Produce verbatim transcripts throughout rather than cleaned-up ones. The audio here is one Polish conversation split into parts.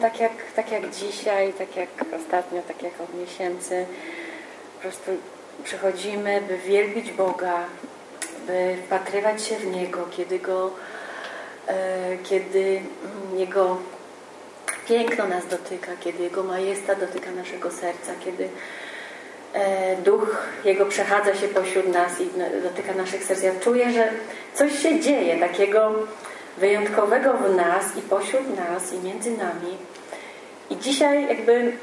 Tak jak, tak jak dzisiaj, tak jak ostatnio, tak jak od miesięcy, po prostu przychodzimy, by wielbić Boga, by wpatrywać się w Niego, kiedy Go, e, kiedy Jego piękno nas dotyka, kiedy Jego majestat dotyka naszego serca, kiedy e, Duch Jego przechadza się pośród nas i dotyka naszych serc. Ja czuję, że coś się dzieje takiego wyjątkowego w nas i pośród nas i między nami. I dzisiaj jakby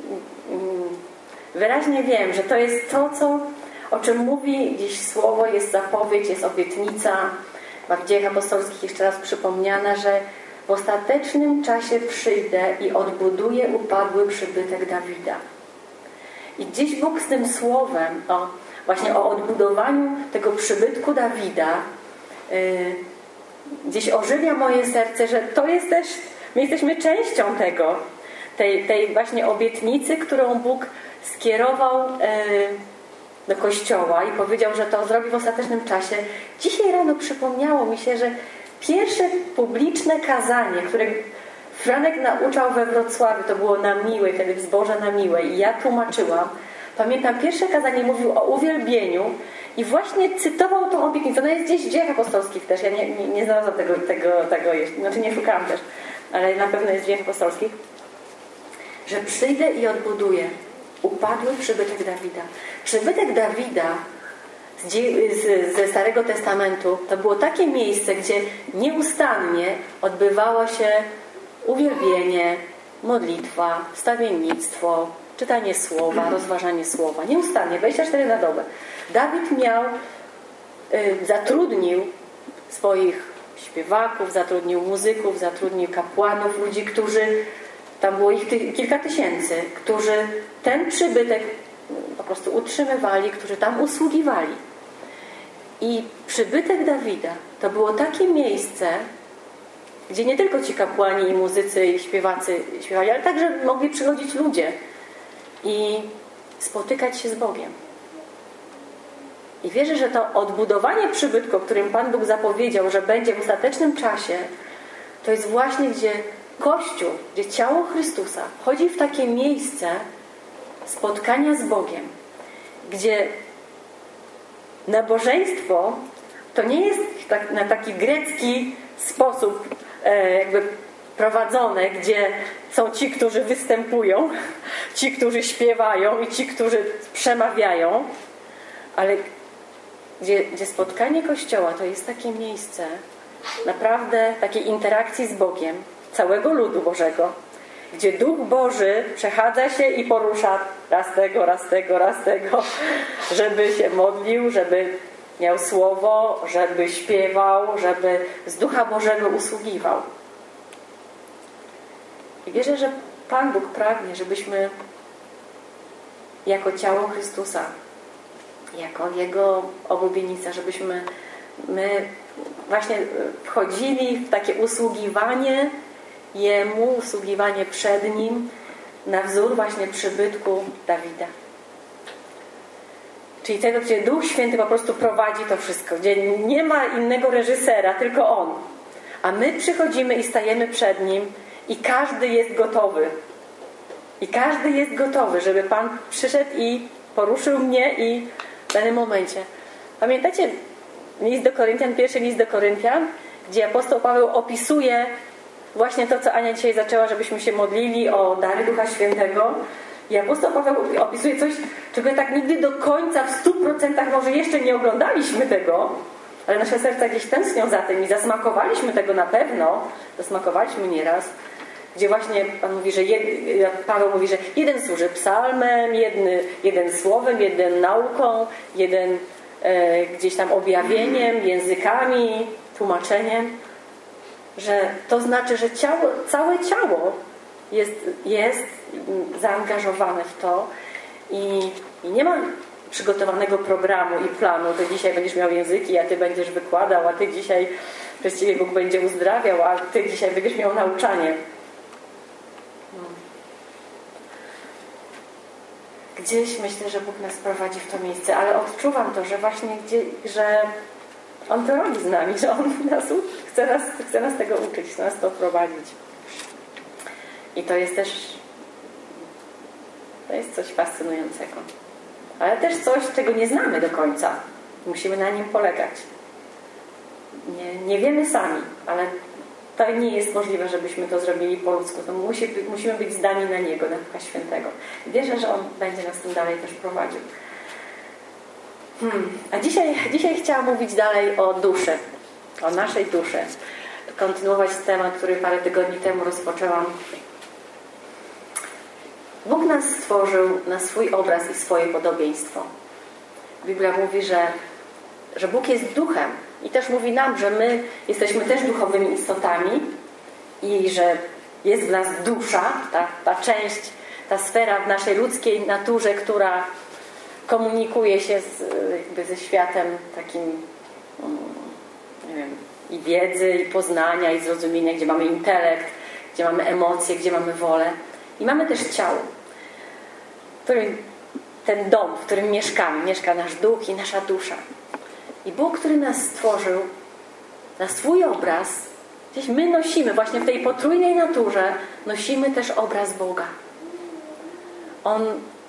wyraźnie wiem, że to jest to, co, o czym mówi dziś Słowo, jest zapowiedź, jest obietnica. W Dziejach Apostolskich jeszcze raz przypomniana, że w ostatecznym czasie przyjdę i odbuduję upadły przybytek Dawida. I gdzieś Bóg z tym słowem, o, właśnie o odbudowaniu tego przybytku Dawida, yy, gdzieś ożywia moje serce, że to jest też, my jesteśmy częścią tego, tej, tej właśnie obietnicy, którą Bóg skierował yy, do Kościoła i powiedział, że to zrobi w ostatecznym czasie. Dzisiaj rano przypomniało mi się, że pierwsze publiczne kazanie, które Franek nauczał we Wrocławiu, to było na Miłej, wtedy w zborze na Miłej i ja tłumaczyłam. Pamiętam, pierwsze kazanie mówił o uwielbieniu i właśnie cytował tą obietnicę. Ona jest gdzieś w Dziejach Apostolskich też. Ja nie, nie, nie znalazłam tego, tego, tego jeszcze, znaczy nie szukałam też, ale na pewno jest w Dziejach Apostolskich, że przyjdę i odbuduję upadły przybytek Dawida. Przybytek Dawida z, z, ze Starego Testamentu to było takie miejsce, gdzie nieustannie odbywało się uwielbienie, modlitwa, wstawiennictwo, czytanie słowa, rozważanie słowa. Nieustannie, dwadzieścia cztery na dobę. Dawid miał, y, zatrudnił swoich śpiewaków, zatrudnił muzyków, zatrudnił kapłanów, ludzi, którzy, tam było ich ty, kilka tysięcy, którzy ten przybytek po prostu utrzymywali, którzy tam usługiwali. I przybytek Dawida to było takie miejsce, gdzie nie tylko ci kapłani i muzycy i śpiewacy śpiewali, ale także mogli przychodzić ludzie i spotykać się z Bogiem. I wierzę, że to odbudowanie przybytku, o którym Pan Bóg zapowiedział, że będzie w ostatecznym czasie, to jest właśnie gdzie Kościół, gdzie ciało Chrystusa wchodzi w takie miejsce spotkania z Bogiem, gdzie nabożeństwo to nie jest tak, na taki grecki sposób e, jakby prowadzone, gdzie są ci, którzy występują, ci, którzy śpiewają i ci, którzy przemawiają, ale gdzie, gdzie spotkanie Kościoła to jest takie miejsce naprawdę takiej interakcji z Bogiem, całego ludu Bożego, gdzie Duch Boży przechadza się i porusza raz tego, raz tego, raz tego, żeby się modlił, żeby miał słowo, żeby śpiewał, żeby z Ducha Bożego usługiwał. I wierzę, że Pan Bóg pragnie, żebyśmy jako ciało Chrystusa, jako Jego obłubienica, żebyśmy my właśnie wchodzili w takie usługiwanie Jemu, usługiwanie przed Nim na wzór właśnie przybytku Dawida. Czyli tego, gdzie Duch Święty po prostu prowadzi to wszystko, gdzie nie ma innego reżysera, tylko On. A my przychodzimy i stajemy przed Nim i każdy jest gotowy. I każdy jest gotowy, żeby Pan przyszedł i poruszył mnie i w danym momencie. Pamiętacie list do Koryntian, pierwszy list do Koryntian, gdzie apostoł Paweł opisuje właśnie to, co Ania dzisiaj zaczęła, żebyśmy się modlili o dary Ducha Świętego. I apostoł Paweł opisuje coś, czego tak nigdy do końca w stu procentach może jeszcze nie oglądaliśmy tego, ale nasze serca gdzieś tęsknią za tym i zasmakowaliśmy tego na pewno. Zasmakowaliśmy nieraz. Gdzie właśnie Pan mówi, że jed, Paweł mówi, że jeden służy psalmem, jedny, jeden słowem, jeden nauką, jeden e, gdzieś tam objawieniem, językami, tłumaczeniem. Że to znaczy, że ciało, całe ciało jest, jest zaangażowane w to i, i nie ma przygotowanego programu i planu. Ty dzisiaj będziesz miał języki, a ty będziesz wykładał, a ty dzisiaj przez ciebie Bóg będzie uzdrawiał, a ty dzisiaj będziesz miał nauczanie. Gdzieś myślę, że Bóg nas prowadzi w to miejsce, ale odczuwam to, że właśnie gdzie, że On to robi z nami, że On nas chce nas, chce nas tego uczyć, chce nas to prowadzić. I to jest też to jest coś fascynującego. Ale też coś, czego nie znamy do końca. Musimy na nim polegać. Nie, nie wiemy sami, ale to nie jest możliwe, żebyśmy to zrobili po ludzku. To musi, musimy być zdani na Niego, na Ducha Świętego. Wierzę, że On będzie nas tym dalej też prowadził. Hmm. A dzisiaj, dzisiaj chciałam mówić dalej o duszy. O naszej duszy. Kontynuować temat, który parę tygodni temu rozpoczęłam. Bóg nas stworzył na swój obraz i swoje podobieństwo. Biblia mówi, że, że Bóg jest duchem. I też mówi nam, że my jesteśmy też duchowymi istotami i że jest w nas dusza, ta, ta część, ta sfera w naszej ludzkiej naturze, która komunikuje się z, jakby ze światem takim, nie wiem, i wiedzy, i poznania, i zrozumienia, gdzie mamy intelekt, gdzie mamy emocje, gdzie mamy wolę. I mamy też ciało, w którym ten dom, w którym mieszkamy, mieszka nasz duch i nasza dusza. I Bóg, który nas stworzył na swój obraz, gdzieś my nosimy, właśnie w tej potrójnej naturze, nosimy też obraz Boga. On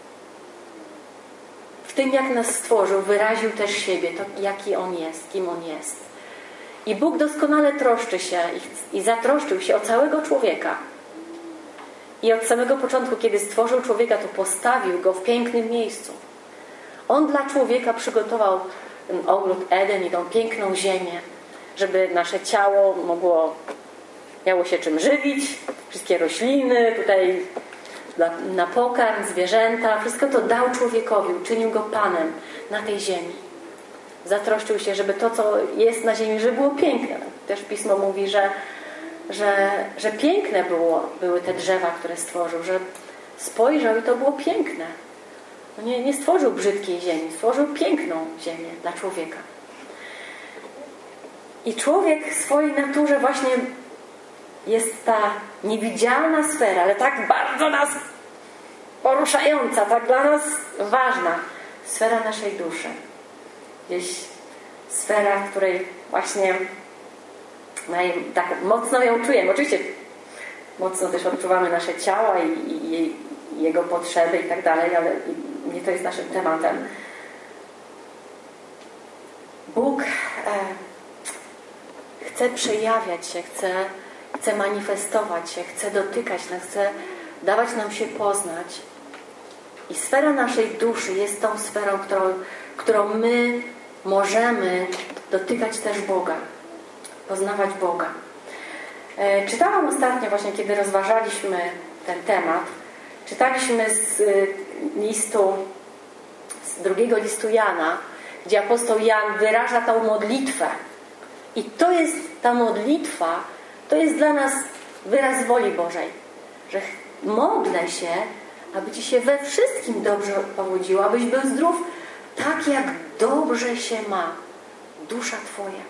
w tym, jak nas stworzył, wyraził też siebie, to jaki On jest, kim On jest. I Bóg doskonale troszczy się i, i zatroszczył się o całego człowieka. I od samego początku, kiedy stworzył człowieka, to postawił go w pięknym miejscu. On dla człowieka przygotował ten ogród Eden i tą piękną ziemię, żeby nasze ciało mogło, miało się czym żywić, wszystkie rośliny, tutaj na pokarm, zwierzęta, wszystko to dał człowiekowi, uczynił go Panem na tej ziemi. Zatroszczył się, żeby to, co jest na ziemi, żeby było piękne. Też Pismo mówi, że, że, że piękne było, były te drzewa, które stworzył, że spojrzał i to było piękne. No nie, nie stworzył brzydkiej ziemi, stworzył piękną ziemię dla człowieka. I człowiek w swojej naturze właśnie jest ta niewidzialna sfera, ale tak bardzo nas poruszająca, tak dla nas ważna sfera naszej duszy. Gdzieś sfera, w której właśnie naj, tak mocno ją czujemy. Oczywiście mocno też odczuwamy nasze ciała i, i, i jego potrzeby i tak dalej, ale nie to jest naszym tematem. Bóg e, chce przejawiać się, chce, chce manifestować się, chce dotykać nas, chce dawać nam się poznać. I sfera naszej duszy jest tą sferą, którą, którą my możemy dotykać też Boga, poznawać Boga. E, czytałam ostatnio właśnie, kiedy rozważaliśmy ten temat, czytaliśmy z listu, z drugiego listu Jana, gdzie apostoł Jan wyraża tą modlitwę. I to jest ta modlitwa, to jest dla nas wyraz woli Bożej, że modlę się, aby Ci się we wszystkim dobrze powodziło, abyś był zdrów tak, jak dobrze się ma dusza Twoja.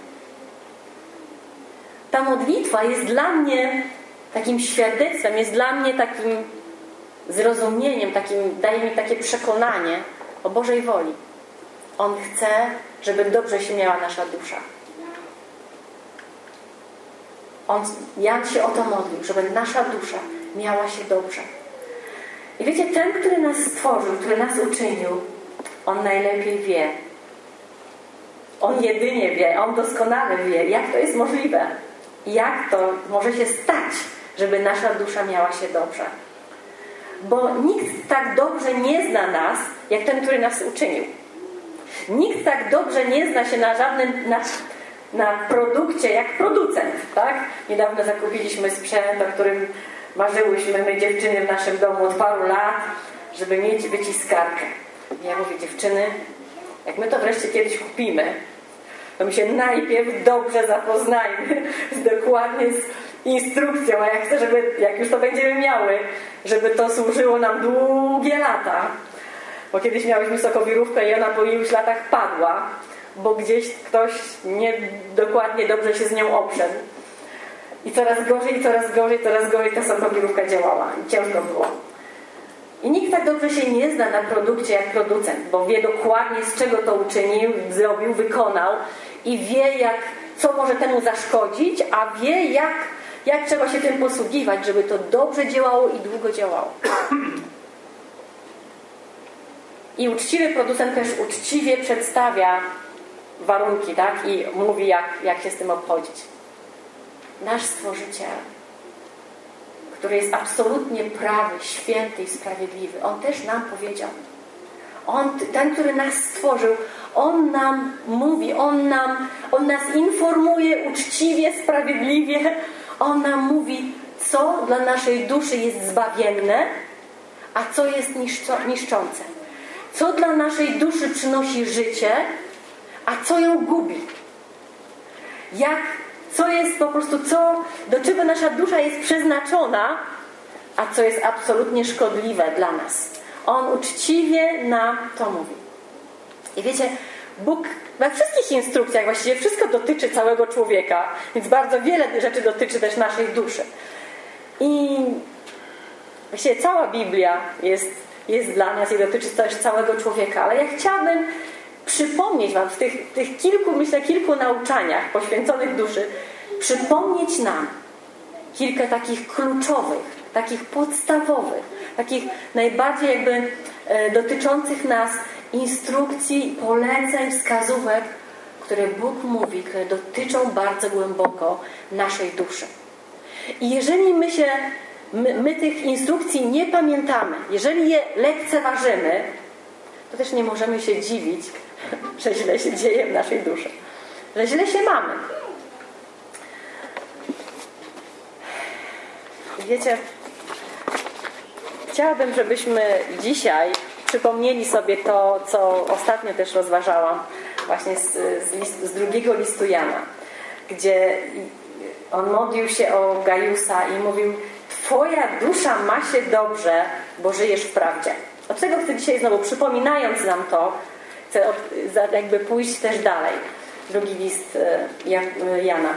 Ta modlitwa jest dla mnie takim świadectwem, jest dla mnie takim zrozumieniem, takim, daje mi takie przekonanie o Bożej woli. On chce, żeby dobrze się miała nasza dusza. On, Jan się o to modlił, żeby nasza dusza miała się dobrze. I wiecie, ten, który nas stworzył, który nas uczynił, on najlepiej wie. On jedynie wie, on doskonale wie, jak to jest możliwe. Jak to może się stać, żeby nasza dusza miała się dobrze. Bo nikt tak dobrze nie zna nas, jak ten, który nas uczynił. Nikt tak dobrze nie zna się na żadnym na, na produkcie, jak producent, tak? Niedawno zakupiliśmy sprzęt, o którym marzyłyśmy my dziewczyny w naszym domu od paru lat, żeby mieć wyciskarkę. I ja mówię, dziewczyny, jak my to wreszcie kiedyś kupimy, to my się najpierw dobrze zapoznajmy z, dokładnie z instrukcją, a ja chcę, żeby jak już to będziemy miały, żeby to służyło nam długie lata. Bo kiedyś miałyśmy sokowirówkę i ona po iluś latach padła, bo gdzieś ktoś nie dokładnie dobrze się z nią oprzedł. I coraz gorzej, coraz gorzej, coraz gorzej ta sokowirówka działała. I ciężko było. I nikt tak dobrze się nie zna na produkcie jak producent, bo wie dokładnie, z czego to uczynił, zrobił, wykonał i wie, jak, co może temu zaszkodzić, a wie, jak jak trzeba się tym posługiwać, żeby to dobrze działało i długo działało. I uczciwy producent też uczciwie przedstawia warunki, tak? I mówi, jak, jak się z tym obchodzić. Nasz Stworzyciel, który jest absolutnie prawy, święty i sprawiedliwy, On też nam powiedział. On, ten, który nas stworzył, On nam mówi, On, nam, on nas informuje uczciwie, sprawiedliwie. On nam mówi, co dla naszej duszy jest zbawienne, a co jest niszczące. Co dla naszej duszy przynosi życie, a co ją gubi. Jak, co jest po prostu, co, do czego nasza dusza jest przeznaczona, a co jest absolutnie szkodliwe dla nas. On uczciwie nam to mówi. I wiecie, Bóg we wszystkich instrukcjach, właściwie wszystko dotyczy całego człowieka, więc bardzo wiele rzeczy dotyczy też naszej duszy. I właściwie cała Biblia jest, jest dla nas i dotyczy też całego człowieka, ale ja chciałabym przypomnieć wam w tych, tych kilku, myślę, kilku nauczaniach poświęconych duszy, przypomnieć nam kilka takich kluczowych, takich podstawowych, takich najbardziej jakby e, dotyczących nas instrukcji, poleceń, wskazówek, które Bóg mówi, które dotyczą bardzo głęboko naszej duszy. I jeżeli my się, my, my tych instrukcji nie pamiętamy, jeżeli je lekceważymy, to też nie możemy się dziwić, że źle się dzieje w naszej duszy. Że źle się mamy. Wiecie, chciałabym, żebyśmy dzisiaj przypomnieli sobie to, co ostatnio też rozważałam, właśnie z, z, list, z drugiego listu Jana, gdzie on modlił się o Gajusa i mówił: Twoja dusza ma się dobrze, bo żyjesz w prawdzie. Od tego chcę dzisiaj znowu, przypominając nam to, chcę od, jakby pójść też dalej. Drugi list Jana.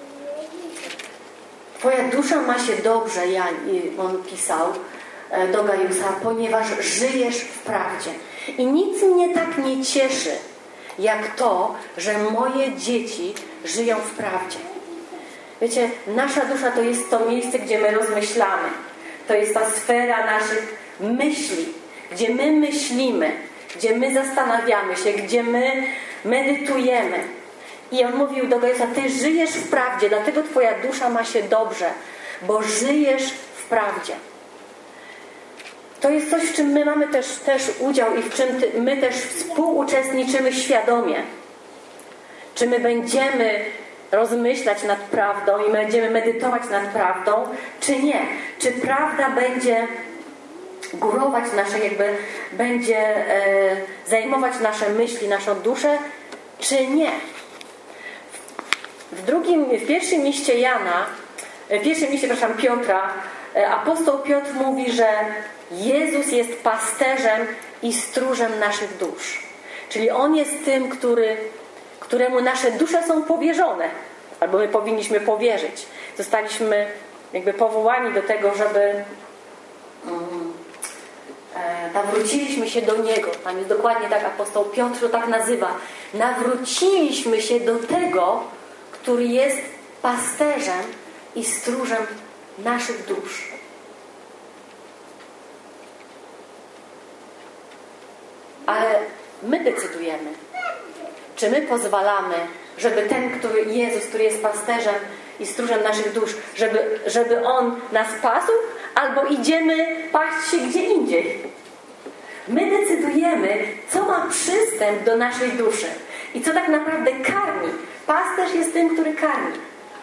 Twoja dusza ma się dobrze, Jan, on pisał do Gajusa, ponieważ żyjesz w prawdzie. I nic mnie tak nie cieszy, jak to, że moje dzieci żyją w prawdzie. Wiecie, nasza dusza to jest to miejsce, gdzie my rozmyślamy. To jest ta sfera naszych myśli, gdzie my myślimy, gdzie my zastanawiamy się, gdzie my medytujemy. I on mówił do Gajusa: Ty żyjesz w prawdzie, dlatego twoja dusza ma się dobrze, bo żyjesz w prawdzie. To jest coś, w czym my mamy też, też udział i w czym my też współuczestniczymy świadomie. Czy my będziemy rozmyślać nad prawdą i będziemy medytować nad prawdą, czy nie? Czy prawda będzie górować nasze, jakby będzie e, zajmować nasze myśli, naszą duszę, czy nie? W drugim, w pierwszym liście Jana, w pierwszym liście, przepraszam, Piotra, apostoł Piotr mówi, że Jezus jest pasterzem i stróżem naszych dusz. Czyli On jest tym, który, któremu nasze dusze są powierzone, albo my powinniśmy powierzyć. Zostaliśmy jakby powołani do tego, żeby um, e, nawróciliśmy się do Niego. Tam jest dokładnie tak, apostoł Piotr to tak nazywa. Nawróciliśmy się do tego, który jest pasterzem i stróżem naszych dusz. Ale my decydujemy, czy my pozwalamy, żeby ten, który Jezus, który jest pasterzem i stróżem naszych dusz, żeby, żeby On nas pasł, albo idziemy paść się gdzie indziej. My decydujemy, co ma przystęp do naszej duszy i co tak naprawdę karmi. Pasterz jest tym, który karmi.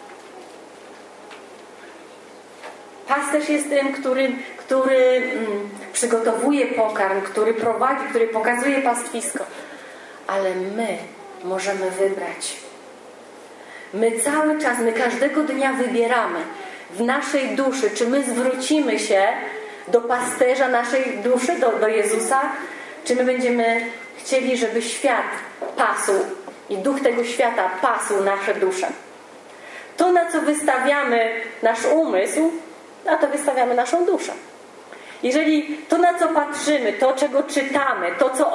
Pasterz jest tym, który, który mm, przygotowuje pokarm, który prowadzi, który pokazuje pastwisko. Ale my możemy wybrać. My cały czas, my każdego dnia wybieramy w naszej duszy, czy my zwrócimy się do pasterza naszej duszy, do, do Jezusa, czy my będziemy chcieli, żeby świat pasł i duch tego świata pasł nasze dusze. To, na co wystawiamy nasz umysł, na to wystawiamy naszą duszę. Jeżeli to, na co patrzymy, to, czego czytamy, to, co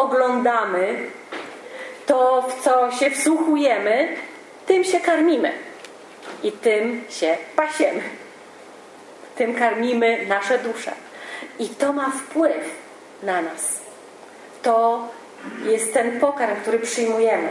oglądamy, to, w co się wsłuchujemy, tym się karmimy. I tym się pasiemy. Tym karmimy nasze dusze. I to ma wpływ na nas. To jest ten pokarm, który przyjmujemy.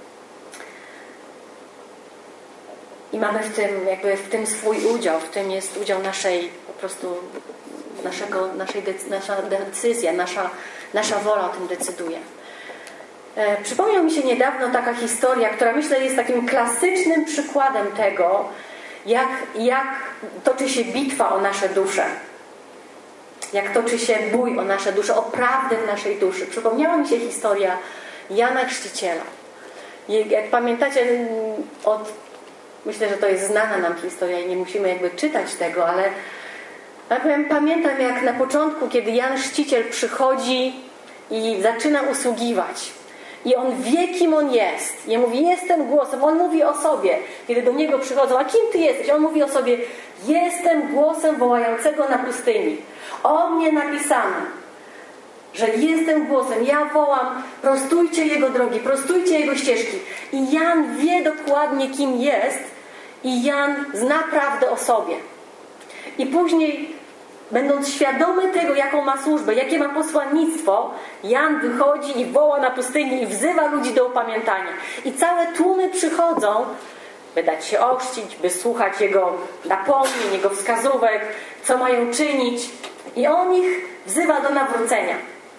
I mamy w tym, jakby w tym swój udział. W tym jest udział naszej, po prostu naszego, naszej decy- nasza decyzja, nasza, nasza wola o tym decyduje. E, przypomniał mi się niedawno taka historia, która myślę jest takim klasycznym przykładem tego, jak, jak toczy się bitwa o nasze dusze. Jak toczy się bój o nasze dusze, o prawdę w naszej duszy. Przypomniała mi się historia Jana Chrzciciela. I jak pamiętacie, od, myślę, że to jest znana nam historia i nie musimy jakby czytać tego, ale ja powiem, pamiętam jak na początku, kiedy Jan Chrzciciel przychodzi i zaczyna usługiwać. I on wie, kim on jest. I on mówi, jestem głosem. On mówi o sobie. Kiedy do niego przychodzą, a kim ty jesteś? On mówi o sobie, jestem głosem wołającego na pustyni. O mnie napisano, że jestem głosem. Ja wołam, prostujcie jego drogi, prostujcie jego ścieżki. I Jan wie dokładnie, kim jest. I Jan zna prawdę o sobie. I później, będąc świadomy tego, jaką ma służbę, jakie ma posłannictwo, Jan wychodzi i woła na pustyni i wzywa ludzi do upamiętania. I całe tłumy przychodzą, by dać się ochrzcić, by słuchać jego napomnień, jego wskazówek, co mają czynić. I on ich wzywa do nawrócenia.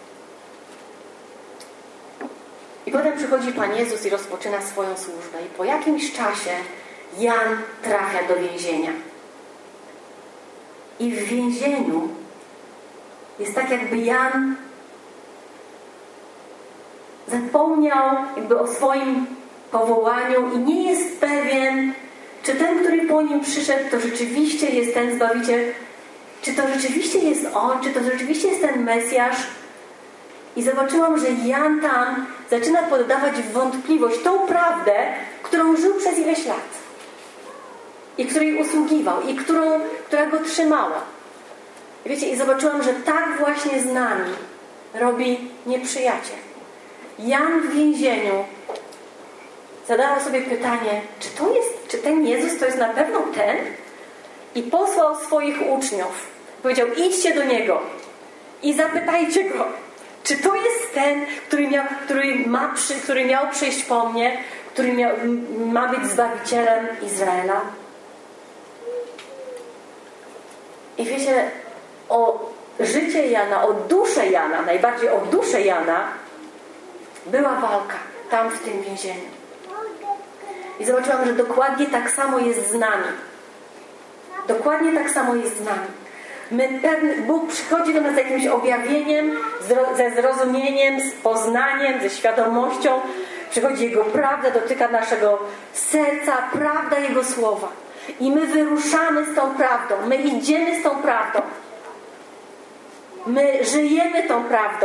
I potem przychodzi Pan Jezus i rozpoczyna swoją służbę. I po jakimś czasie Jan trafia do więzienia. I w więzieniu jest tak, jakby Jan zapomniał jakby o swoim powołaniu i nie jest pewien, czy ten, który po nim przyszedł, to rzeczywiście jest ten Zbawiciel, czy to rzeczywiście jest On, czy to rzeczywiście jest ten Mesjasz. I zobaczyłam, że Jan tam zaczyna poddawać w wątpliwość tą prawdę, którą żył przez ileś lat. I której usługiwał, i którą, która go trzymała. Wiecie, i zobaczyłam, że tak właśnie z nami robi nieprzyjaciel. Jan w więzieniu zadał sobie pytanie, czy to jest, czy ten Jezus to jest na pewno ten? I posłał swoich uczniów. Powiedział, idźcie do Niego i zapytajcie Go, czy to jest ten, który miał, który ma przy, który miał przyjść po mnie, który miał, ma być Zbawicielem Izraela? I wiecie, o życie Jana, o duszę Jana, najbardziej o duszę Jana była walka tam w tym więzieniu. I zobaczyłam, że dokładnie tak samo jest z nami. Dokładnie tak samo jest z nami. My, ten Bóg przychodzi do nas z jakimś objawieniem, ze zrozumieniem, z poznaniem, ze świadomością. Przychodzi Jego prawda, dotyka naszego serca, prawda Jego słowa. I my wyruszamy z tą prawdą. My idziemy z tą prawdą. My żyjemy tą prawdą.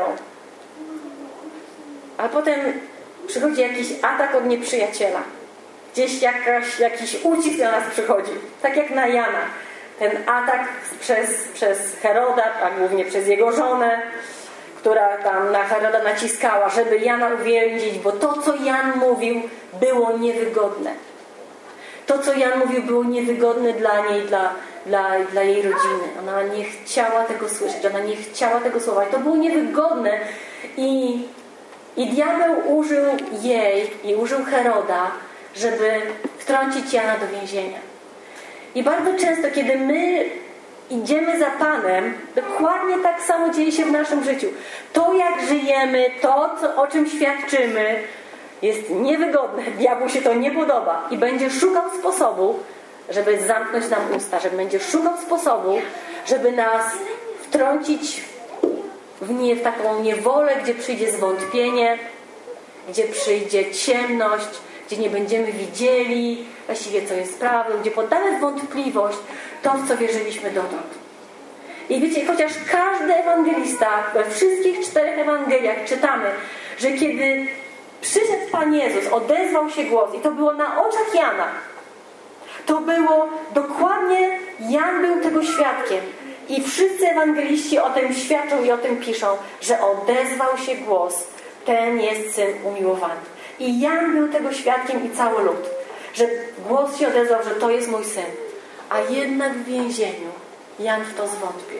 A potem przychodzi jakiś atak od nieprzyjaciela. Gdzieś jakaś, jakiś ucisk do nas przychodzi. Tak jak na Jana. Ten atak przez, przez Heroda, a głównie przez jego żonę, która tam na Heroda naciskała, żeby Jana uwięzić, bo to, co Jan mówił, było niewygodne. To, co Jan mówił, było niewygodne dla niej, dla, dla, dla jej rodziny. Ona nie chciała tego słyszeć, ona nie chciała tego słowa. I to było niewygodne. I, i diabeł użył jej i użył Heroda, żeby wtrącić Jana do więzienia. I bardzo często, kiedy my idziemy za Panem, dokładnie tak samo dzieje się w naszym życiu. To, jak żyjemy, to, co, o czym świadczymy, jest niewygodne. Diabłu się to nie podoba i będzie szukał sposobu, żeby zamknąć nam usta, żeby będzie szukał sposobu, żeby nas wtrącić w, nie, w taką niewolę, gdzie przyjdzie zwątpienie, gdzie przyjdzie ciemność, gdzie nie będziemy widzieli właściwie, co jest prawdą, gdzie poddamy w wątpliwość to, w co wierzyliśmy dotąd. I wiecie, chociaż każdy ewangelista, we wszystkich czterech Ewangeliach czytamy, że kiedy przyszedł Pan Jezus, odezwał się głos i to było na oczach Jana. To było dokładnie, Jan był tego świadkiem. I wszyscy ewangeliści o tym świadczą i o tym piszą, że odezwał się głos. Ten jest Syn umiłowany. I Jan był tego świadkiem i cały lud. że głos się odezwał, że to jest mój syn. A jednak w więzieniu Jan w to zwątpił.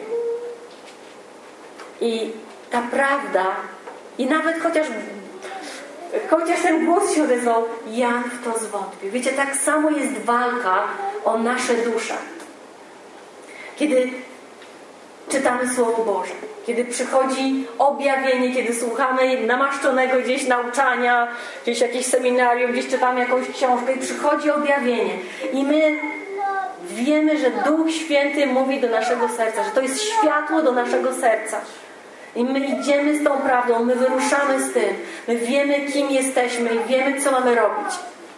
I ta prawda, i nawet chociaż chociaż ten głos się odezwał, Jan w to zwątpił. Wiecie, tak samo jest walka o nasze dusze. Kiedy czytamy Słowo Boże, kiedy przychodzi objawienie, kiedy słuchamy namaszczonego gdzieś nauczania, gdzieś jakieś seminarium, gdzieś czytamy jakąś książkę i przychodzi objawienie. I my wiemy, że Duch Święty mówi do naszego serca, że to jest światło do naszego serca. I my idziemy z tą prawdą, my wyruszamy z tym. My wiemy, kim jesteśmy i wiemy, co mamy robić.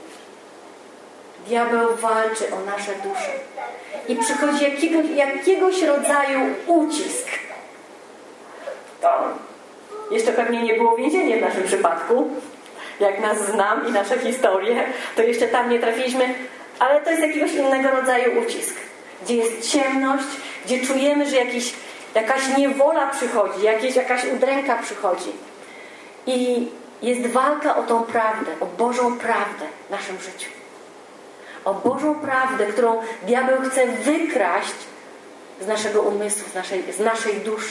Diabeł walczy o nasze dusze. I przychodzi jakiegoś, jakiegoś rodzaju ucisk. To jeszcze pewnie nie było więzienia w naszym przypadku. Jak nas znam i nasze historie, to jeszcze tam nie trafiliśmy. Ale to jest jakiegoś innego rodzaju ucisk. Gdzie jest ciemność, gdzie czujemy, że jakiś jakaś niewola przychodzi, jakieś, jakaś udręka przychodzi. I jest walka o tą prawdę, o Bożą prawdę w naszym życiu. O Bożą prawdę, którą diabeł chce wykraść z naszego umysłu, z naszej, z naszej duszy.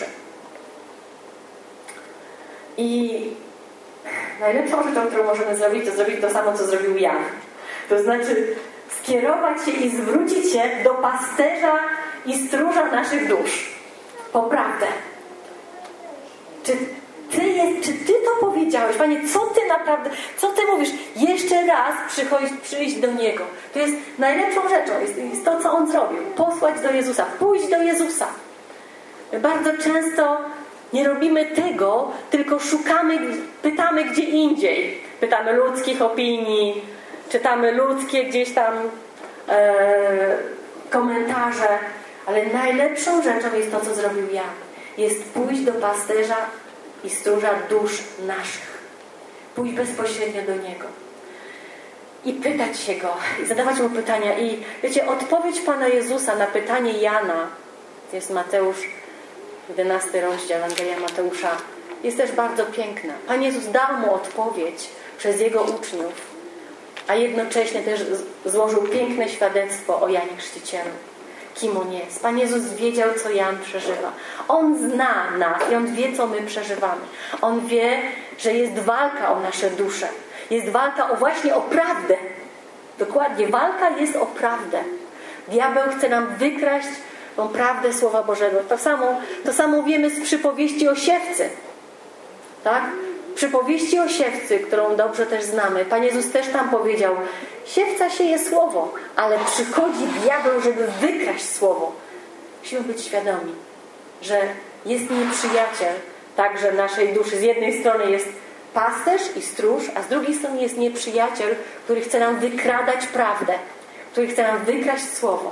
I najlepszą rzeczą, którą możemy zrobić, to zrobić to samo, co zrobił Jan. To znaczy skierować się i zwrócić się do pasterza i stróża naszych dusz. Po prawdę. Czy ty, jest, czy ty to powiedziałeś? Panie, co ty naprawdę, co ty mówisz? Jeszcze raz przychodź, przyjść do Niego. To jest najlepszą rzeczą. Jest, jest to, co On zrobił. Posłać do Jezusa. Pójść do Jezusa. My bardzo często nie robimy tego, tylko szukamy, pytamy gdzie indziej. Pytamy ludzkich opinii, czytamy ludzkie gdzieś tam e, komentarze. Ale najlepszą rzeczą jest to, co zrobił Jan. Jest pójść do pasterza i stróża dusz naszych. Pójść bezpośrednio do Niego. I pytać się Go. I zadawać Mu pytania. I wiecie, odpowiedź Pana Jezusa na pytanie Jana, to jest Mateusz, jedenasty rozdział Ewangelia Mateusza, jest też bardzo piękna. Pan Jezus dał Mu odpowiedź przez Jego uczniów, a jednocześnie też złożył piękne świadectwo o Janie Chrzcicielu. Kim On jest. Pan Jezus wiedział, co Jan przeżywa. On zna nas i On wie, co my przeżywamy. On wie, że jest walka o nasze dusze. Jest walka o właśnie o prawdę. Dokładnie. Walka jest o prawdę. Diabeł chce nam wykraść tą prawdę Słowa Bożego. To samo, to samo wiemy z przypowieści o siewcy. Tak? Przypowieści o siewcy, którą dobrze też znamy. Pan Jezus też tam powiedział: siewca sieje słowo, ale przychodzi diabeł, żeby wykraść słowo. Musimy być świadomi, że jest nieprzyjaciel także naszej duszy. Z jednej strony jest pasterz i stróż, a z drugiej strony jest nieprzyjaciel, który chce nam wykradać prawdę, który chce nam wykraść słowo.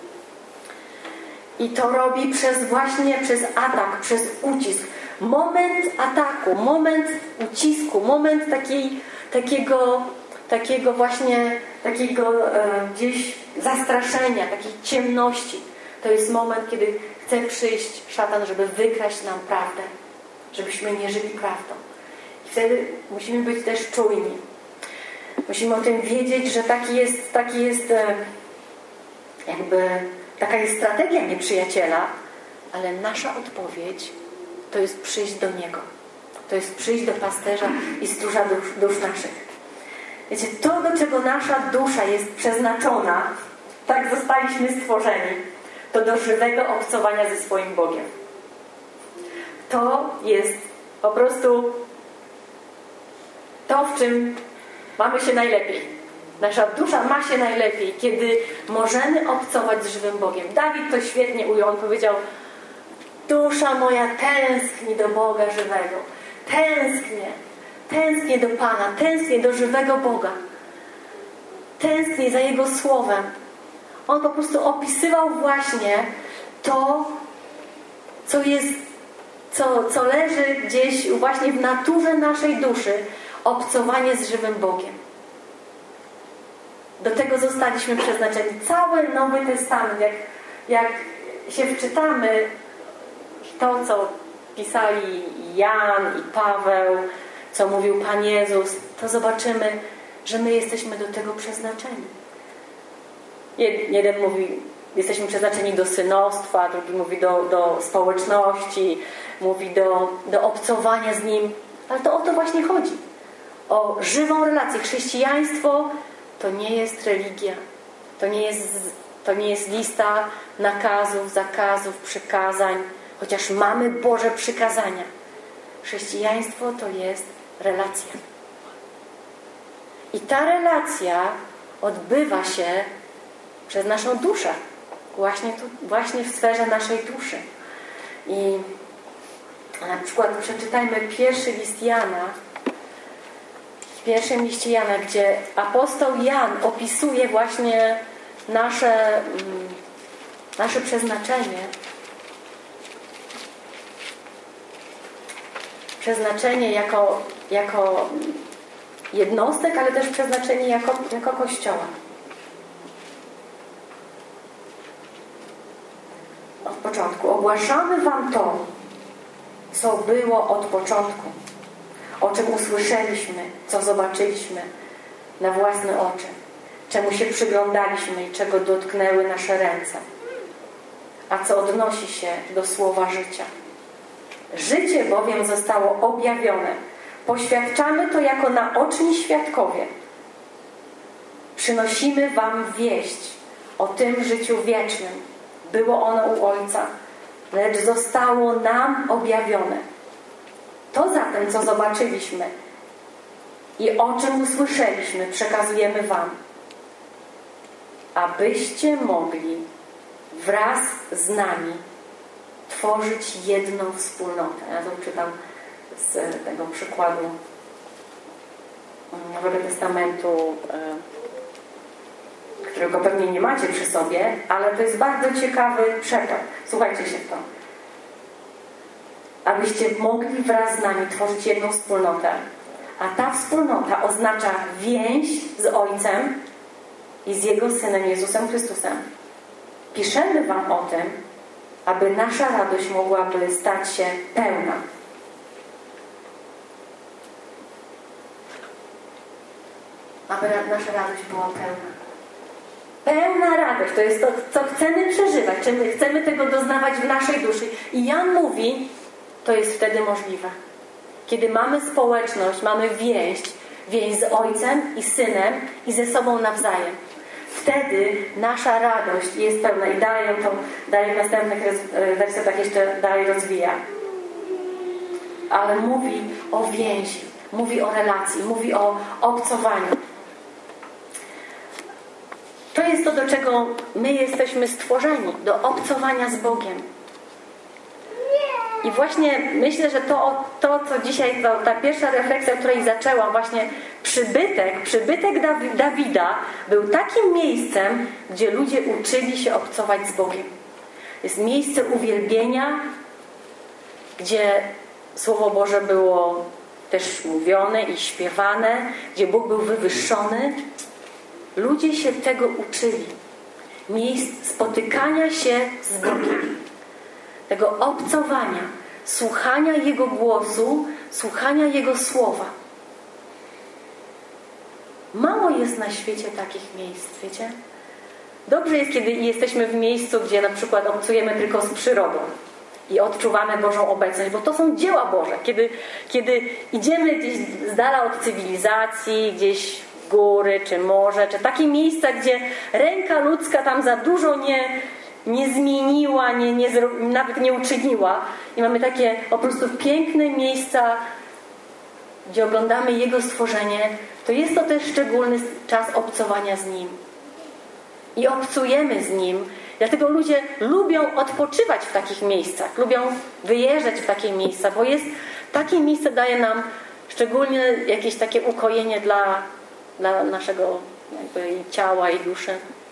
I to robi przez właśnie przez atak, przez ucisk. Moment ataku, moment ucisku, moment takiej, takiego, takiego właśnie takiego e, gdzieś zastraszenia, takiej ciemności. To jest moment, kiedy chce przyjść szatan, żeby wykraść nam prawdę, żebyśmy nie żyli prawdą. I wtedy musimy być też czujni. Musimy o tym wiedzieć, że taki jest, taki jest e, jakby taka jest strategia nieprzyjaciela, ale nasza odpowiedź to jest przyjść do Niego. To jest przyjść do pasterza i stróża dusz, dusz naszych. Wiecie, to, do czego nasza dusza jest przeznaczona, tak zostaliśmy stworzeni, to do żywego obcowania ze swoim Bogiem. To jest po prostu to, w czym mamy się najlepiej. Nasza dusza ma się najlepiej, kiedy możemy obcować z żywym Bogiem. Dawid to świetnie ujął. On powiedział: dusza moja tęskni do Boga żywego. Tęsknię. Tęsknię do Pana. Tęsknię do żywego Boga. Tęsknię za Jego Słowem. On po prostu opisywał właśnie to, co jest, co, co leży gdzieś właśnie w naturze naszej duszy. Obcowanie z żywym Bogiem. Do tego zostaliśmy przeznaczeni. Cały Nowy Testament, jak, jak się wczytamy to, co pisali Jan i Paweł, co mówił Pan Jezus, to zobaczymy, że my jesteśmy do tego przeznaczeni. Jeden mówi, jesteśmy przeznaczeni do synostwa, drugi mówi do, do społeczności, mówi do, do obcowania z Nim. Ale to o to właśnie chodzi. O żywą relację. Chrześcijaństwo to nie jest religia. To nie jest, to nie jest lista nakazów, zakazów, przykazań. Chociaż mamy Boże przykazania. Chrześcijaństwo to jest relacja. I ta relacja odbywa się przez naszą duszę. Właśnie, tu, właśnie w sferze naszej duszy. I na przykład przeczytajmy pierwszy list Jana. W pierwszym liście Jana, gdzie apostoł Jan opisuje właśnie nasze, nasze przeznaczenie. Przeznaczenie jako, jako jednostek, ale też przeznaczenie jako, jako Kościoła. Od początku. Ogłaszamy wam to, co było od początku, o czym usłyszeliśmy, co zobaczyliśmy na własne oczy, czemu się przyglądaliśmy i czego dotknęły nasze ręce, a co odnosi się do słowa życia. Życie bowiem zostało objawione. Poświadczamy to jako naoczni świadkowie. Przynosimy wam wieść o tym życiu wiecznym. Było ono u Ojca, lecz zostało nam objawione. To zatem, co zobaczyliśmy i o czym usłyszeliśmy, przekazujemy wam, abyście mogli wraz z nami tworzyć jedną wspólnotę. Ja to czytam z tego przykładu Nowego Testamentu, którego pewnie nie macie przy sobie, ale to jest bardzo ciekawy przekład. Słuchajcie się w to. Abyście mogli wraz z nami tworzyć jedną wspólnotę. A ta wspólnota oznacza więź z Ojcem i z Jego Synem Jezusem Chrystusem. Piszemy wam o tym, aby nasza radość mogłaby stać się pełna. Aby nasza radość była pełna. Pełna radość. To jest to, co chcemy przeżywać. Czy my chcemy tego doznawać w naszej duszy. I Jan mówi, to jest wtedy możliwe. Kiedy mamy społeczność, mamy więź, więź z Ojcem i Synem i ze sobą nawzajem. Wtedy nasza radość jest pełna. I dalej, to, dalej w następnych wersetach jeszcze dalej rozwija. Ale mówi o więzi, mówi o relacji, mówi o obcowaniu. To jest to, do czego my jesteśmy stworzeni, do obcowania z Bogiem. I właśnie myślę, że to, to co dzisiaj, to, ta pierwsza refleksja, o której zaczęłam, właśnie przybytek, przybytek Dawida był takim miejscem, gdzie ludzie uczyli się obcować z Bogiem. Jest miejsce uwielbienia, gdzie Słowo Boże było też mówione i śpiewane, gdzie Bóg był wywyższony. Ludzie się tego uczyli. Miejsc spotykania się z Bogiem. Tego obcowania, słuchania Jego głosu, słuchania Jego słowa. Mało jest na świecie takich miejsc, wiecie? Dobrze jest, kiedy jesteśmy w miejscu, gdzie na przykład obcujemy tylko z przyrodą i odczuwamy Bożą obecność, bo to są dzieła Boże. Kiedy, kiedy idziemy gdzieś z dala od cywilizacji, gdzieś w góry, czy morze, czy takie miejsca, gdzie ręka ludzka tam za dużo nie, nie zmieniła, nie, nie, nawet nie uczyniła. I mamy takie po prostu piękne miejsca, gdzie oglądamy Jego stworzenie, to jest to też szczególny czas obcowania z Nim. I obcujemy z Nim. Dlatego ludzie lubią odpoczywać w takich miejscach. Lubią wyjeżdżać w takie miejsca, bo jest takie miejsce daje nam szczególnie jakieś takie ukojenie dla, dla naszego jakby ciała i duszy.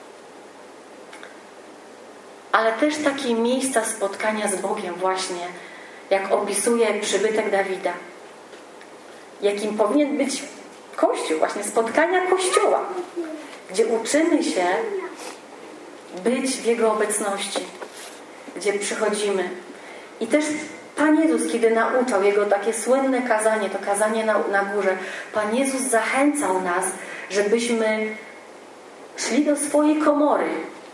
Ale też takie miejsca spotkania z Bogiem właśnie, jak opisuje przybytek Dawida. Jakim powinien być Kościół, właśnie spotkania Kościoła, gdzie uczymy się być w Jego obecności, gdzie przychodzimy. I też Pan Jezus, kiedy nauczał Jego takie słynne kazanie, to kazanie na, na górze, Pan Jezus zachęcał nas, żebyśmy szli do swojej komory,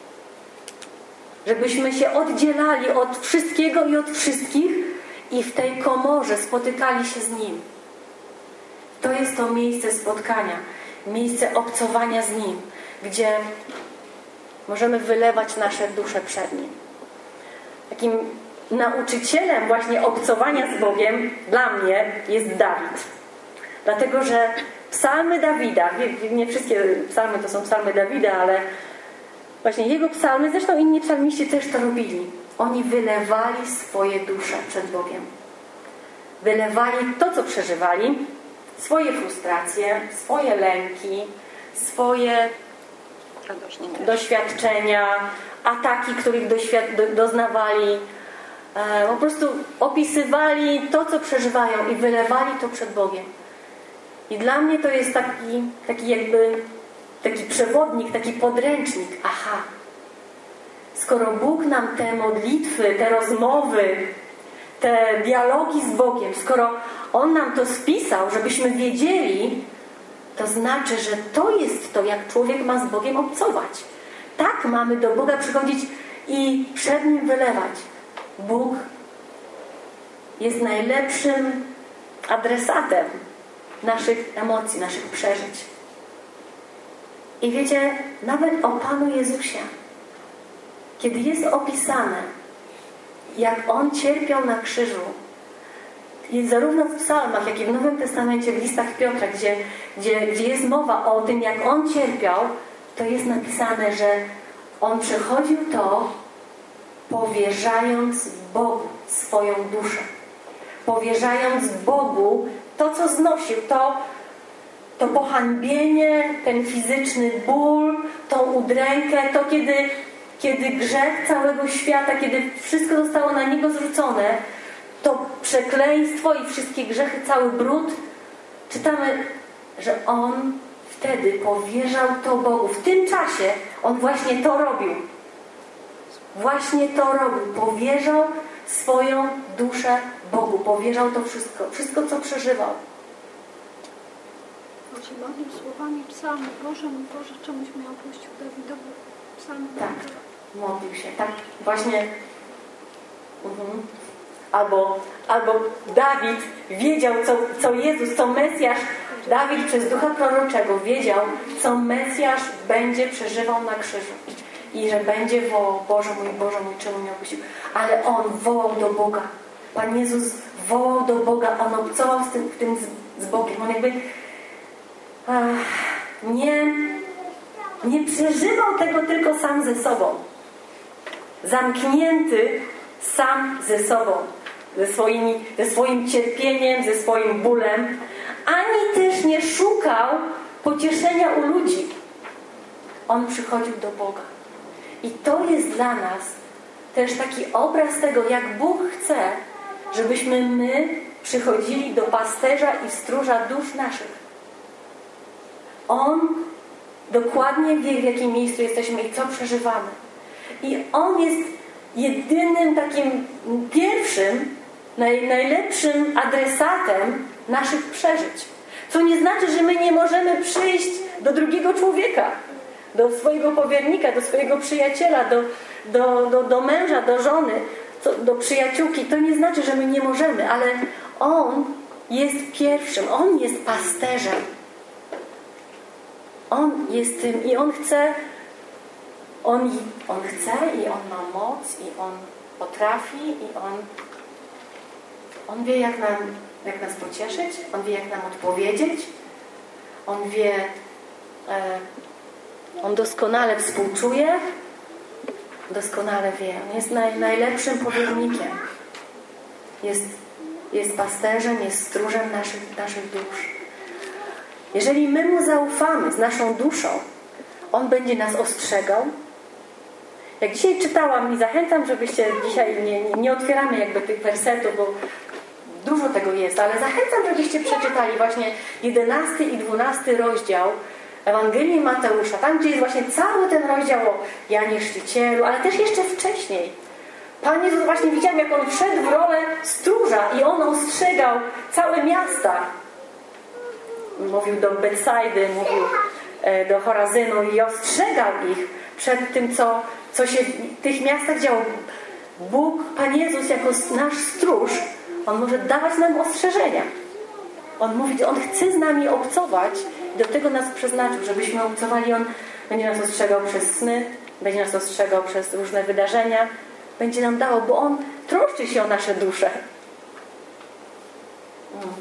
żebyśmy się oddzielali od wszystkiego i od wszystkich i w tej komorze spotykali się z Nim. To jest to miejsce spotkania, miejsce obcowania z Nim, gdzie możemy wylewać nasze dusze przed Nim. Takim nauczycielem właśnie obcowania z Bogiem dla mnie jest Dawid. Dlatego, że psalmy Dawida, nie wszystkie psalmy to są psalmy Dawida, ale właśnie jego psalmy, zresztą inni psalmiści też to robili. Oni wylewali swoje dusze przed Bogiem. Wylewali to, co przeżywali, swoje frustracje, swoje lęki, swoje doświadczenia, ataki, których doświad- doznawali. E, po prostu opisywali to, co przeżywają i wylewali to przed Bogiem. I dla mnie to jest taki, taki jakby taki przewodnik, taki podręcznik. Aha, skoro Bóg nam te modlitwy, te rozmowy, te dialogi z Bogiem, skoro On nam to spisał, żebyśmy wiedzieli, to znaczy, że to jest to, jak człowiek ma z Bogiem obcować. Tak mamy do Boga przychodzić i przed Nim wylewać. Bóg jest najlepszym adresatem naszych emocji, naszych przeżyć. I wiecie, nawet o Panu Jezusie, kiedy jest opisane, jak On cierpiał na krzyżu, i zarówno w psalmach, jak i w Nowym Testamencie, w listach Piotra, gdzie, gdzie, gdzie jest mowa o tym, jak On cierpiał, to jest napisane, że On przechodził to, powierzając Bogu swoją duszę. Powierzając Bogu to, co znosił, to, to pohańbienie, ten fizyczny ból, tą udrękę, to kiedy, kiedy grzech całego świata, kiedy wszystko zostało na Niego zrzucone, to przekleństwo i wszystkie grzechy, cały brud, czytamy, że On wtedy powierzał to Bogu. W tym czasie On właśnie to robił. Właśnie to robił. Powierzał swoją duszę Bogu. Powierzał to wszystko. Wszystko, co przeżywał. Chodzi ładnym słowami psalmu. Boże mój Boże, czemuś mnie opuścił Dawidowy psalm. Tak. Modlił się. Tak. Właśnie. Mhm. Albo, albo Dawid wiedział, co, co Jezus, co Mesjasz, Dawid przez ducha proroczego wiedział, co Mesjasz będzie przeżywał na krzyżu. I że będzie wołał, Boże mój, Boże mój, czemu mnie opuścił? Ale On wołał do Boga. Pan Jezus wołał do Boga. On obcował z tym, w tym z, z Bogiem. On jakby ach, nie, nie przeżywał tego tylko sam ze sobą. Zamknięty sam ze sobą. Ze, swoimi, ze swoim cierpieniem, ze swoim bólem, ani też nie szukał pocieszenia u ludzi. On przychodził do Boga. I to jest dla nas też taki obraz tego, jak Bóg chce, żebyśmy my przychodzili do pasterza i stróża dusz naszych. On dokładnie wie, w jakim miejscu jesteśmy i co przeżywamy. I On jest jedynym takim pierwszym, naj, najlepszym adresatem naszych przeżyć. Co nie znaczy, że my nie możemy przyjść do drugiego człowieka, do swojego powiernika, do swojego przyjaciela, do, do, do, do męża, do żony, co, do przyjaciółki. To nie znaczy, że my nie możemy, ale On jest pierwszym. On jest pasterzem. On jest tym i On chce On, on chce i On ma moc i On potrafi i On On wie, jak, nam, jak nas pocieszyć, On wie, jak nam odpowiedzieć, On wie, e, On doskonale współczuje, doskonale wie. On jest naj, najlepszym powiernikiem. Jest, jest pasterzem, jest stróżem naszych, naszych dusz. Jeżeli my Mu zaufamy z naszą duszą, On będzie nas ostrzegał. Jak dzisiaj czytałam i zachęcam, żebyście dzisiaj nie, nie, nie otwieramy jakby tych wersetów, bo dużo tego jest, ale zachęcam, żebyście przeczytali właśnie jedenasty i dwunasty rozdział Ewangelii Mateusza, tam gdzie jest właśnie cały ten rozdział o Janie Chrzcicielu, ale też jeszcze wcześniej. Pan Jezus właśnie widział, jak On wszedł w rolę stróża i On ostrzegał całe miasta. Mówił do Betsajdy, mówił do Chorazynu i ostrzegał ich przed tym, co, co się w tych miastach działo. Bóg, Pan Jezus jako nasz stróż, On może dawać nam ostrzeżenia. On mówi, że On chce z nami obcować i do tego nas przeznaczył, żebyśmy obcowali. On będzie nas ostrzegał przez sny, będzie nas ostrzegał przez różne wydarzenia, będzie nam dawał, bo On troszczy się o nasze dusze. Hmm.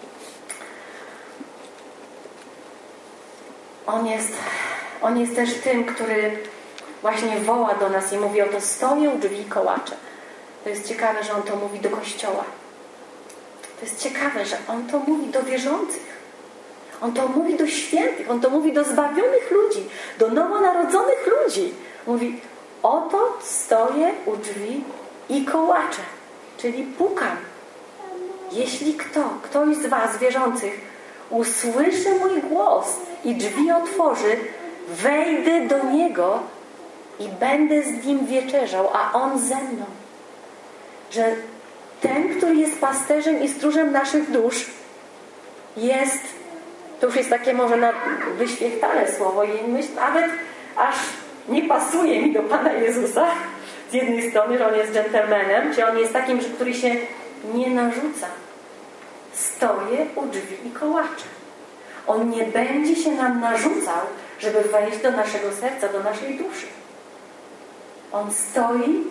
On jest, on jest też tym, który właśnie woła do nas i mówi, oto stoję u drzwi i kołaczę. To jest ciekawe, że On to mówi do Kościoła. To jest ciekawe, że On to mówi do wierzących. On to mówi do świętych. On to mówi do zbawionych ludzi, do nowonarodzonych ludzi. Mówi, oto stoję u drzwi i kołaczę. Czyli pukam. Jeśli kto, ktoś z was wierzących usłyszy mój głos i drzwi otworzy, wejdę do niego i będę z nim wieczerzał, a on ze mną. Że ten, który jest pasterzem i stróżem naszych dusz, jest, to już jest takie może na wyświechtane słowo i myśl, nawet aż nie pasuje mi do Pana Jezusa. Z jednej strony, że On jest dżentelmenem, czy On jest takim, że który się nie narzuca. Stoję u drzwi i kołaczę. On nie będzie się nam narzucał, żeby wejść do naszego serca, do naszej duszy. On stoi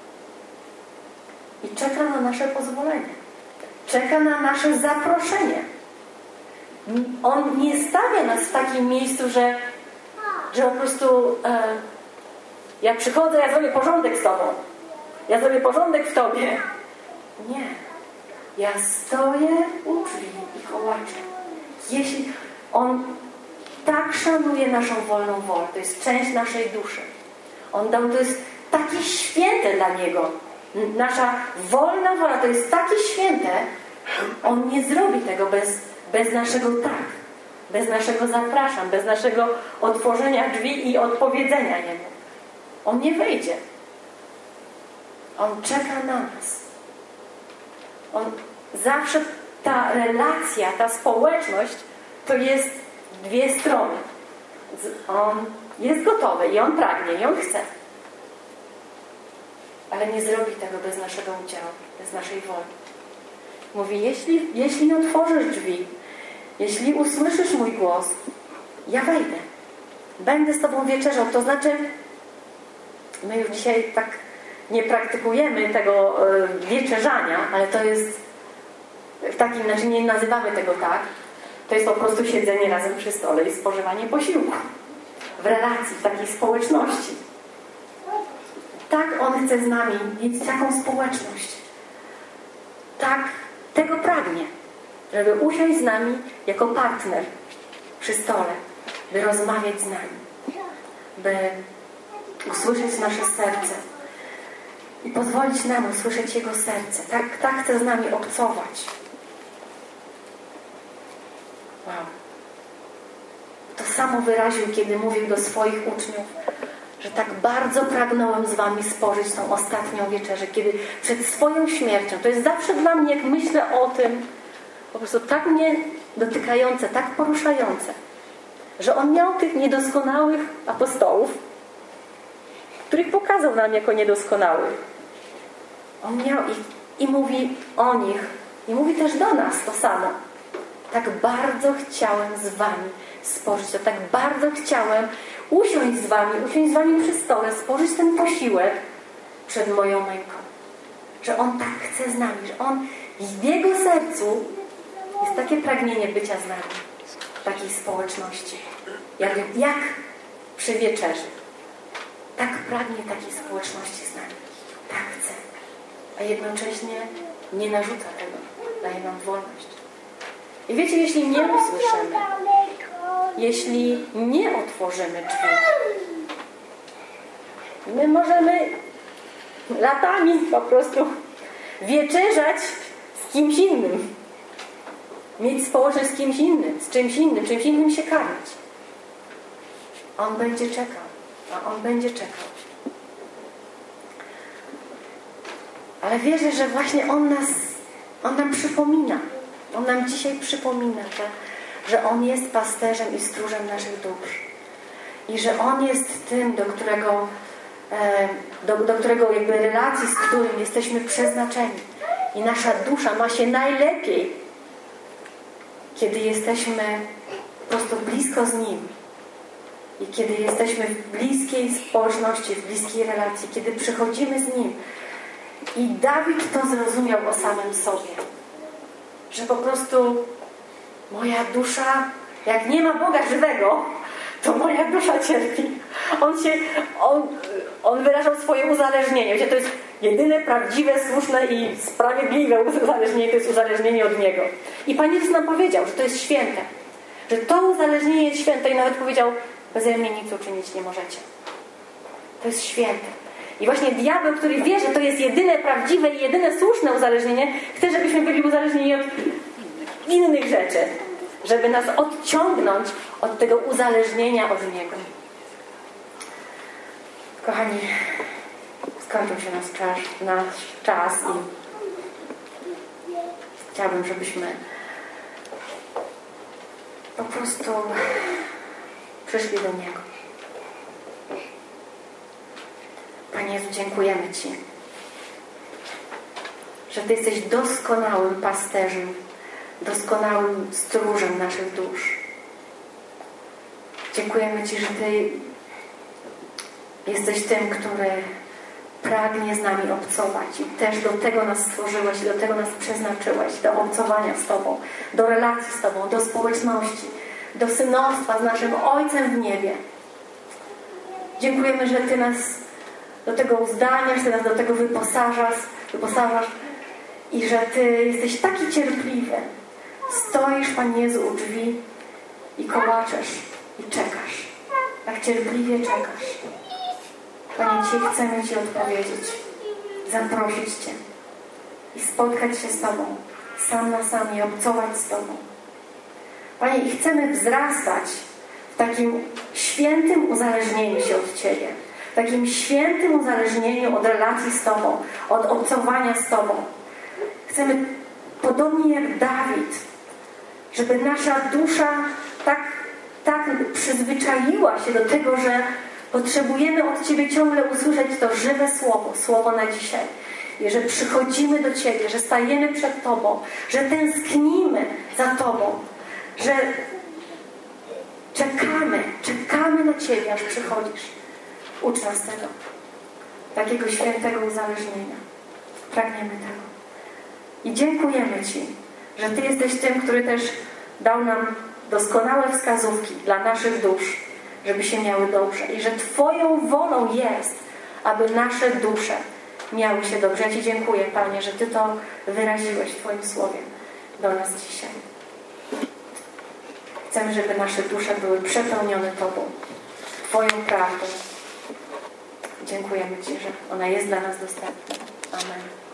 i czeka na nasze pozwolenie. Czeka na nasze zaproszenie. On nie stawia nas w takim miejscu, że, że po prostu e, ja przychodzę, ja zrobię porządek z Tobą. Ja zrobię porządek w Tobie. Nie. Ja stoję u drzwi i kołaczę. Jeśli On tak szanuje naszą wolną wolę, to jest część naszej duszy. On dał, to jest takie święte dla Niego. Nasza wolna wola to jest takie święte. On nie zrobi tego bez, bez naszego tak. Bez naszego zapraszam, bez naszego otworzenia drzwi i odpowiedzenia Jemu. On nie wejdzie. On czeka na nas. On zawsze ta relacja, ta społeczność to jest dwie strony. On jest gotowy i On pragnie i On chce. Ale nie zrobi tego bez naszego udziału, bez naszej woli. Mówi, jeśli, jeśli otworzysz drzwi, jeśli usłyszysz mój głos, ja wejdę. Będę z Tobą wieczerzał. To znaczy, my już dzisiaj tak nie praktykujemy tego wieczerzania, ale to jest w takim, znaczy nie nazywamy tego tak. To jest po prostu siedzenie razem przy stole i spożywanie posiłku. W relacji, w takiej społeczności. Tak On chce z nami mieć taką społeczność. Tak tego pragnie. Żeby usiąść z nami jako partner przy stole. By rozmawiać z nami. By usłyszeć nasze serce. I pozwolić nam usłyszeć Jego serce. Tak, tak chce z nami obcować. Wow. To samo wyraził, kiedy mówił do swoich uczniów, że tak bardzo pragnąłem z wami spożyć tą ostatnią wieczerzę, kiedy przed swoją śmiercią, to jest zawsze dla mnie, jak myślę o tym, po prostu tak mnie dotykające, tak poruszające, że On miał tych niedoskonałych apostołów, których pokazał nam jako niedoskonałych. On miał ich i mówi o nich i mówi też do nas to samo. Tak bardzo chciałem z wami spożyć to, tak bardzo chciałem usiąść z wami, usiąść z wami przy stole, spożyć ten posiłek przed moją męką. Że On tak chce z nami, że On w Jego sercu jest takie pragnienie bycia z nami, w takiej społeczności. Jak, jak przy wieczerzy. Tak pragnie takiej społeczności z nami. Tak chce. A jednocześnie nie narzuca tego. Daje nam wolność. I wiecie, jeśli nie usłyszymy, jeśli nie otworzymy drzwi, my możemy latami po prostu wieczerzać z kimś innym. Mieć społeczność z kimś innym, z czymś innym, czymś innym się karmić. On będzie czekał. A On będzie czekał. Ale wierzę, że właśnie On nas, On nam przypomina. On nam dzisiaj przypomina, że że On jest pasterzem i stróżem naszych dusz. I że On jest tym, do którego, do, do którego jakby relacji, z którym jesteśmy przeznaczeni. I nasza dusza ma się najlepiej, kiedy jesteśmy po prostu blisko z Nim. I kiedy jesteśmy w bliskiej społeczności, w bliskiej relacji, kiedy przychodzimy z Nim. I Dawid to zrozumiał o samym sobie. Że po prostu moja dusza, jak nie ma Boga żywego, to moja dusza cierpi. On się, on, on wyrażał swoje uzależnienie. Wiecie, to jest jedyne prawdziwe, słuszne i sprawiedliwe uzależnienie, to jest uzależnienie od Niego. I Pan Jezus nam powiedział, że to jest święte. Że to uzależnienie jest święte i nawet powiedział, beze mnie nic uczynić nie możecie. To jest święte. I właśnie diabeł, który wie, że to jest jedyne prawdziwe i jedyne słuszne uzależnienie, chce, żebyśmy byli uzależnieni od innych rzeczy. Żeby nas odciągnąć od tego uzależnienia od Niego. Kochani, skończył się nasz czas, nasz czas i chciałabym, żebyśmy po prostu przyszli do Niego. Panie Jezu, dziękujemy Ci, że Ty jesteś doskonałym pasterzem, doskonałym stróżem naszych dusz. Dziękujemy Ci, że Ty jesteś tym, który pragnie z nami obcować i też do tego nas stworzyłeś i do tego nas przeznaczyłeś, do obcowania z Tobą, do relacji z Tobą, do społeczności, do synostwa z naszym Ojcem w niebie. Dziękujemy, że Ty nas do tego uzdalniasz, Ty nas do tego wyposażasz, wyposażasz i że Ty jesteś taki cierpliwy. Stoisz, Panie Jezu, u drzwi i kołaczesz i czekasz. Tak cierpliwie czekasz. Panie, Ci chcemy Ci odpowiedzieć, zaprosić Cię i spotkać się z Tobą, sam na sam i obcować z Tobą. Panie, i chcemy wzrastać w takim świętym uzależnieniu się od Ciebie, w takim świętym uzależnieniu od relacji z Tobą, od obcowania z Tobą. Chcemy, podobnie jak Dawid, żeby nasza dusza tak, tak przyzwyczaiła się do tego, że potrzebujemy od Ciebie ciągle usłyszeć to żywe słowo, słowo na dzisiaj. I że przychodzimy do Ciebie, że stajemy przed Tobą, że tęsknimy za Tobą, że czekamy, czekamy na Ciebie, aż przychodzisz. Ucz nas tego, takiego świętego uzależnienia. Pragniemy tego. I dziękujemy Ci, że Ty jesteś tym, który też dał nam doskonałe wskazówki dla naszych dusz, żeby się miały dobrze. I że Twoją wolą jest, aby nasze dusze miały się dobrze. Ja Ci dziękuję, Panie, że Ty to wyraziłeś w Twoim słowie do nas dzisiaj. Chcemy, żeby nasze dusze były przepełnione Tobą, Twoją prawdą. Dziękujemy Ci, że ona jest dla nas dostępna. Amen.